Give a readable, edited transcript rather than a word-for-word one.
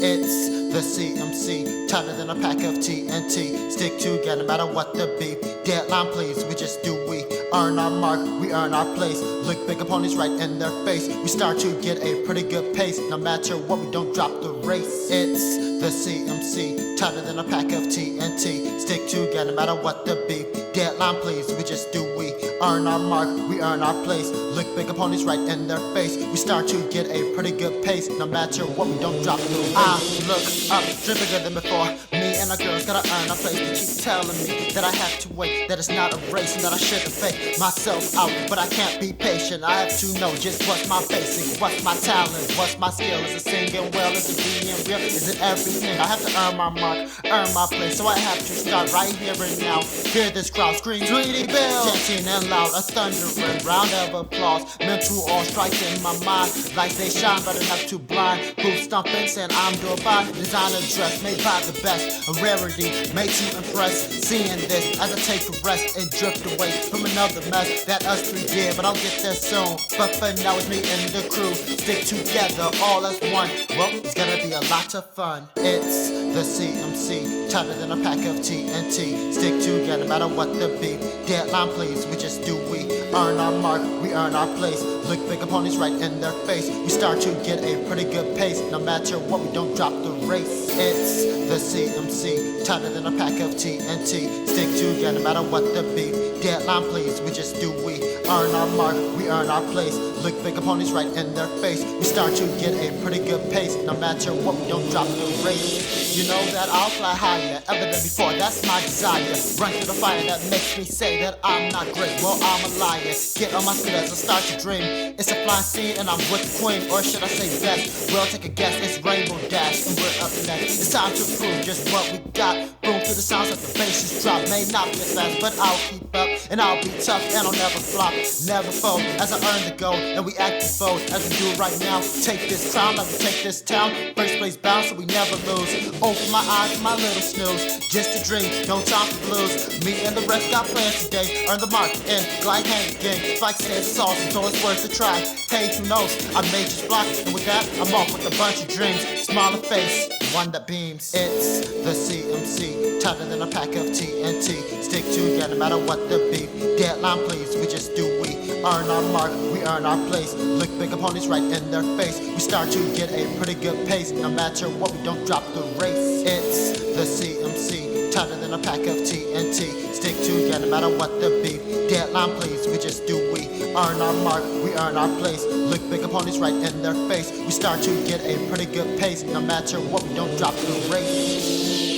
It's the CMC, tighter than a pack of TNT. Stick together no matter what the beef. Deadline please, we just do we. Earn our mark, we earn our place. Look big opponents right in their face. We start to get a pretty good pace. No matter what, we don't drop the race. It's the CMC, tighter than a pack of TNT. Stick together no matter what the beef. Deadline please, we just do we. Earn our mark, we earn our place. Look big opponents right in their face. We start to get a pretty good pace. No matter what, we don't drop the race. I look up, dream bigger than before. Me and the girls gotta earn our place. They keep telling me that I have to wait, that it's not a race, and that I shouldn't fake myself out. But I can't be patient. I have to know just what's my basic, what's my talent, what's my skill. Is it singing well? Is it being real? Is it everything? I have to earn my mark, earn my place. So I have to start right here and now. Hear this crowd scream, Tweety Bill, chanting and loud, a thundering round of applause. Mental all strikes in my mind, lights they shine, but enough to blind. Proof stomping, saying I'm Dubai. Designer dress made by the best, a rarity made to impress. Seeing this as I take a rest and drift away from another mess that us three did, but I'll get there soon. But for now it's me and the crew, stick together all as one. Well, it's gonna be a lot of fun. It's the CMC, tighter than a pack of TNT. Stick together no matter what the beef. Deadline please, we just do we. Earn our mark, we earn our place. Look big opponents right in their face. We start to get a pretty good pace. No matter what, we don't drop the race. It's the CMC, tighter than a pack of TNT. Stick together no matter what the beef. Deadline please, we just do we. Earn our mark, we earn our place. Look big opponents right in their face. We start to get a pretty good pace. No matter what, we don't drop the race. You know that I'll fly higher, ever than before, that's my desire. Run through the fire that makes me say that I'm not great. Well, I'm a liar. Get on my stairs and start to dream. It's a flying scene and I'm with the queen, or should I say best? Well, take a guess, it's Rainbow Dash and we're up next. It's time to prove just what we got. Boom through the sounds of the basses drop. May not be as fast, but I'll keep up and I'll be tough and I'll never flop, never fold. As I earn the gold and we act as bold as we do right now. Take this crown like we take this town. First place bound so we never lose. Open my eyes, my little snooze. Just a dream, no time for blues. Me and the rest got plans today. Earn the mark and glide hand again. Like says it's awesome, so it's worth a try. Hey, who knows? I made this block, and with that, I'm off with a bunch of dreams. Smiling face, one that beams. It's the CMC, tighter than a pack of TNT. Stick together no matter what the beef. Deadline please, we just do we. Earn our mark, we earn our place. Look big opponents right in their face. We start to get a pretty good pace. No matter what, we don't drop the race. It's the CMC, tighter than a pack of TNT. Stick together no matter what the beef. Deadline please, we just do we. Earn our mark, we earn our place. Look big opponents right in their face. We start to get a pretty good pace. No matter what, we don't drop the race.